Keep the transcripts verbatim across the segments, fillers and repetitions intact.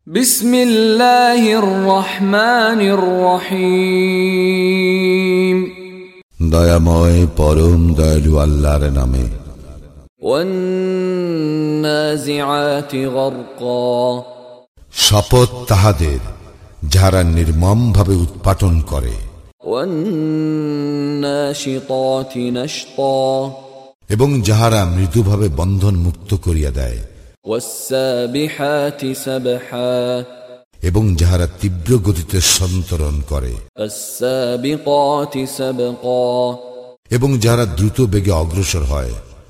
বিসমিল্লাহির রহমানির রহিম। দয়াময় পরম দয়ালু আল্লাহর নামে। ওয়ান্নাজিআতি গরকা, শপথ তাহাদের যারা নির্মম ভাবে উৎপাটন করে। ওয়ান্নাশিতাতি নাশতা, এবং যাহারা মৃদুভাবে বন্ধন মুক্ত করিয়া দেয়। ওয়াসসাবিহাতি সাবহা, এবং যাহারা তীব্র গতিতে সন্তরণ করে। আসসাবিকাতি সাবকা, এবং যাহারা দ্রুত বেগে অগ্রসর হয়।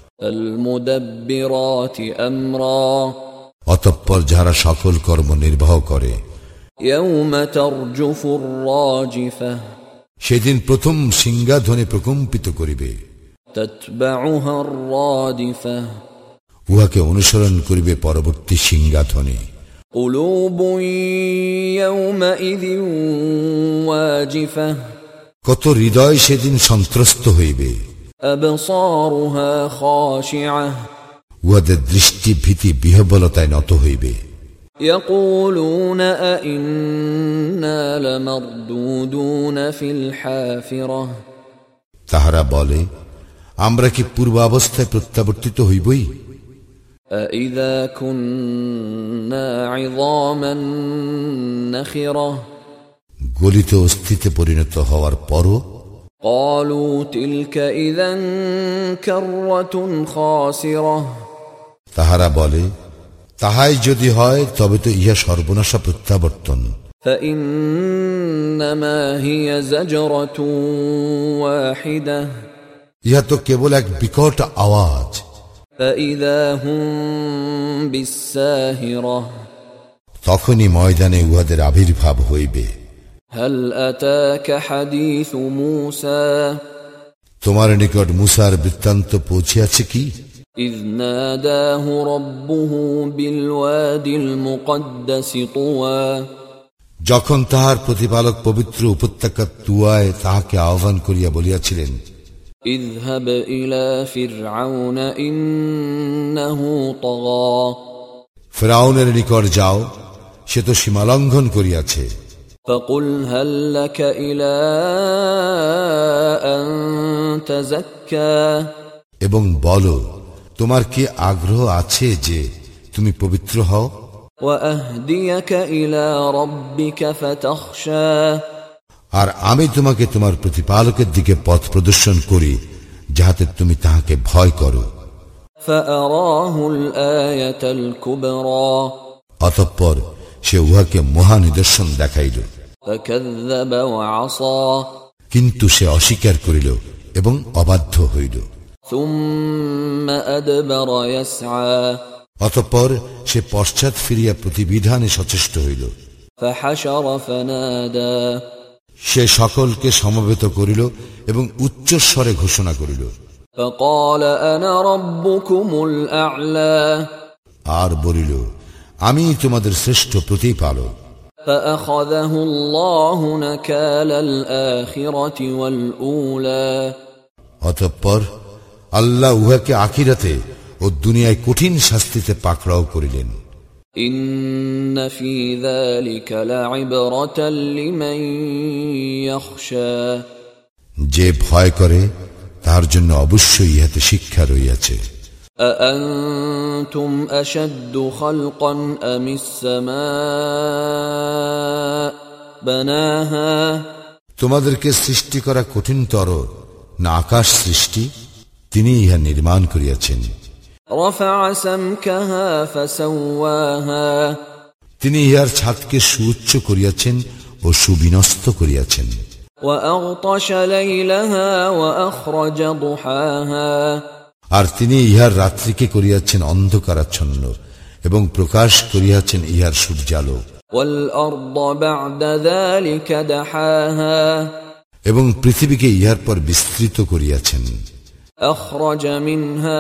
আল-মুদাব্বিরাতি আমরা, অতঃপর যাহারা সকল কর্ম নির্বাহ করে। ইয়াওমা তারজুফুর রাজিফা, সেদিন প্রথম সিংহাধ্বনি প্রকম্পিত করিবে। তাতবাউহা আর-রাদিফা, উহাকে অনুসরণ করিবে পরবর্তী সিংহাধ্বনি। কুলুবুন ইয়াওমাইযিন ওয়াজিফা, কত হৃদয় সেদিন সন্ত্রস্ত হইবে। আবসারুহা খাশিআ, উহাদের দৃষ্টি ভীতি বিহ্বলতায় নত হইবে। ইয়াকুলুনা আইন্না লামারদুদুনা ফিল হাফিরাহ, তাহারা বলে, আমরা কি পূর্বাবস্থায় প্রত্যাবর্তিত হইবই? আইযা কুন্না ইযামান নাখিরা, গলিত অস্থিতে পরিণত হওয়ার পরও। ক্বালু তিলকা ইযান কাররাতুন খাসিরা, তাহারা বলে, তাহাই যদি হয় তবে তো ইহা সর্বনাশা প্রত্যাবর্তন। ফাইন্নামা হিয়া যাজরাতুন ওয়াহিদা, ইহা তো কেবল এক বিকট আওয়াজ। ফাইযা হুম বিসসাহিরা, তখনই ময়দানে উহাদের আবির্ভাব হইবে। হাল আতাকা হাদিসু মূসা, তোমার নিকট মূসার বৃত্তান্ত পৌঁছিয়াছে কি? ইয নাদাহু রাব্বুহু বিল ওয়াদিল মুকদ্দাসি তুওয়া, যখন তাহার প্রতিপালক পবিত্র উপত্যকা তুয়ায় তাহাকে আহ্বান করিয়া বলিয়াছিলেন, ইযহাব ইলা ফিরআউন ইন্নাহু তাগা, ফিরআউনের নিকট যাও, সে তো সীমালঙ্ঘন করিয়াছে। ফাকুল হাল লাকা ইলা আন তাযাক্কা, এবং বলো, তোমার কি আগ্রহ আছে যে তুমি পবিত্র হও? ওয়া আহদিয়াকা ইলা রাব্বিকা ফাতাখশা, আর আমি তোমাকে তোমার প্রতিপালকের দিকে পথ প্রদর্শন করি, যাহাতে তুমি তাহাকে ভয় করো। ফাআরাহুল আয়াতাল কুবরা, অতঃপর সে উহাকে মহা নিদর্শন দেখাইল। ফাকাযযাবা ওয়া আসা, কিন্তু সে অস্বীকার করিল এবং অবাধ্য হইল। সুম্মা আদবারা ইয়াসআ, অতঃপর সে পশ্চাৎ ফিরিয়া প্রতিবিধানে সচেষ্ট হইল। ফাহাশারা ফানাদা, সে সকলকে সমবেত করিল এবং উচ্চস্বরে ঘোষণা করিল। ফাকাল আনা রাব্বুকুমুল আ'লা, আর বলিল, আমি তোমাদের শ্রেষ্ঠ প্রতিপালক। ফাআখাযাহু আল্লাহু নাকালাল আখিরাতি ওয়াল উলা, অতঃপর আল্লাহ উহাকে আখিরাতে ও দুনিয়ায় কঠিন শাস্তিতে পাকড়াও করিলেন। ইন্না ফী যালিকা লা'iবরাতান লিমান ইয়াখশা, যে ভয় করে তার জন্য অবশ্যই ইহাতে শিক্ষা রইয়াছে। আআনতুম আশাদ্দু খালকান আমিস সামা বানাহা, তোমাদেরকে সৃষ্টি করা কঠিনতর না আকাশ সৃষ্টি? তিনি ইহা নির্মাণ করিয়াছেন। রাফা সামকাহা ফাসাওয়াহা, তিনি ইহার ছাদকে সুউচ্চ করিয়াছেন ও সুবিন্যস্ত করিয়াছেন। ওয়া আগতাশা লাইলাহা ওয়া আখরাজা দুহাহা, আর তিনি ইহার রাত্রিকে করিয়াছেন অন্ধকারাচ্ছন্ন এবং প্রকাশ করিয়াছেন ইহার সূর্যালোক। ওয়াল আরদা বা'দা যালিকা দাহাহা, এবং পৃথিবীকে ইহার পর বিস্তৃত করিয়াছেন। আখরাজা মিনহা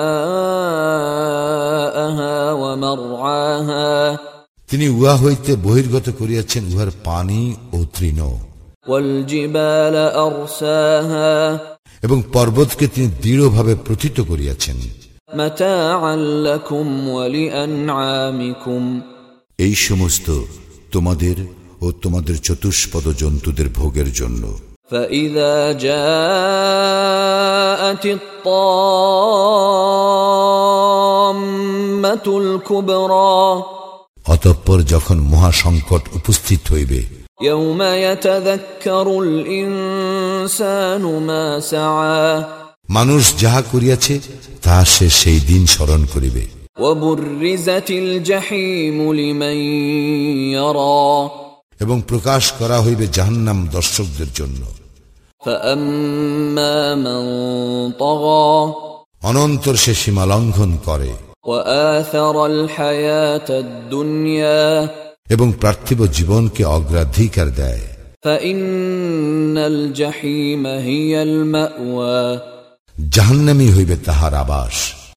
মাআহা ওয়া মারআহা, তিনি উহা হইতে বহির্গত করিয়াছেন উহার পানি ও তৃণ। ওয়াল জিবালা আরসাহা, এবং পর্বতকে তিনি দৃঢ়ভাবে প্রথিত করিয়াছেন। মাতাআন লাকুম ওয়া লিআনআমিকুম, এই সমস্ত তোমাদের ও তোমাদের চতুষ্পদ জন্তুদের ভোগের জন্য। فإذا جاءت الطامة الكبرى অতঃপর যখন মহাসংকট উপস্থিত হইবে, يوم يتذكر الإنسان ما سعى মানুষ যাহা করিয়াছে তাহা সে সেই দিন স্মরণ করিবে। وبرزت الجحيم لمن يرى এবং প্রকাশ করা হইবে জাহান্নাম দর্শকদের জন্য। فأما من طغى অনন্তর সে সীমা লঙ্ঘন করে وآثر الحياة الدنيا এবং পার্থিব জীবনকে অগ্রাধিকার দেয়। فإن الجحيم هي المأوى জাহান্নামই হইবে তাহার আবাস।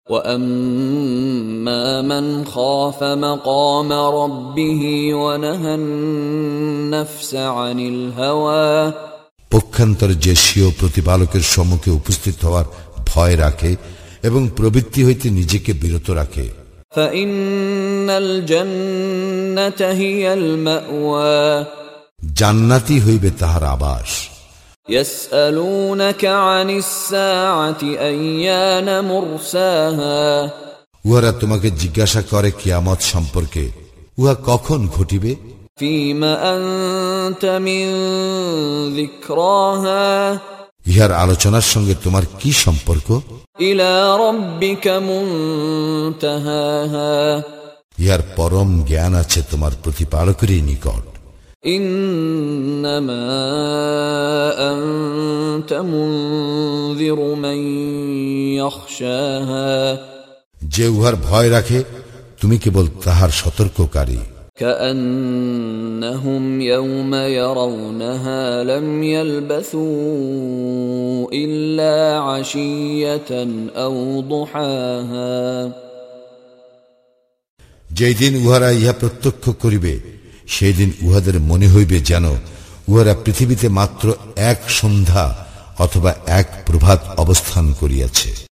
وأما من خاف مقام ربه ونهى النفس عن الهوى পক্ষান্তরে যে স্বীয় প্রতিপালকের সম্মুখে উপস্থিত হওয়ার ভয় রাখে এবং প্রবৃত্তি হইতে নিজেকে বিরত রাখে, فإن الجنة هي المأوى জান্নাতই হইবে তাহার আবাস। يسألونك عن الساعة أيان مرساها উহারা তোমাকে জিজ্ঞাসা করে কিয়ামত সম্পর্কে, উহা কখন ঘটিবে? فيما أنت من ذكراها ইহার আলোচনার সঙ্গে তোমার কি সম্পর্ক? إلى ربك منتهاها ইহার পরম জ্ঞান আছে তোমার প্রতিপালকেরই নিকট। إنما أنت منذر من يخشاها যে উহার ভয় রাখে তুমি কেবল তাহার সতর্ককারী। كأنهم يوم يرونها لم يلبثوا إلا عشية أو ضحاها যেই দিন উহারা ইহা প্রত্যক্ষ করিবে সেই দিন উহাদের মনে হইবে যেন উহারা পৃথিবীতে মাত্র এক সন্ধ্যা অথবা এক প্রভাত অবস্থান করিয়াছে।